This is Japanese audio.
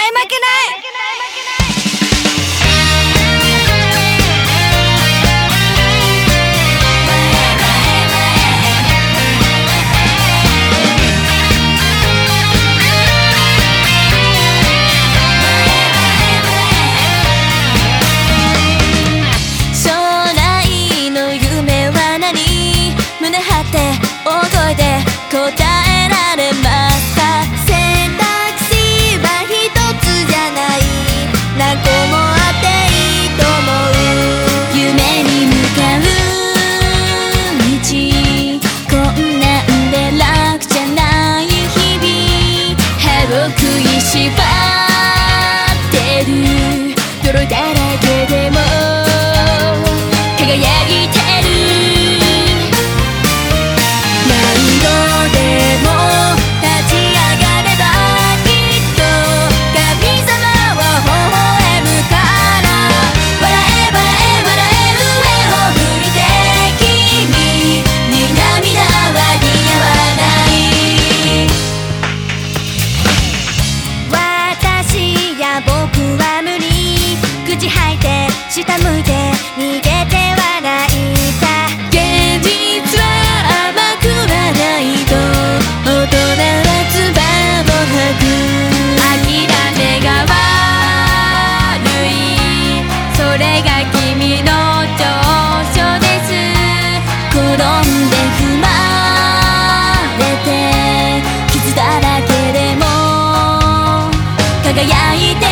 負けない。 答えられますか。選択肢は一つじゃない。何個もあっていいと思う。夢に向かう道、こんなんで楽じゃない日々。歯を食いしばってる泥だらけでも輝いて下向いて逃げて笑いた。現実は甘くはないと大人は唾を吐く。諦めが悪い、それが君の長所です。転んで踏まれて傷だらけでも輝いて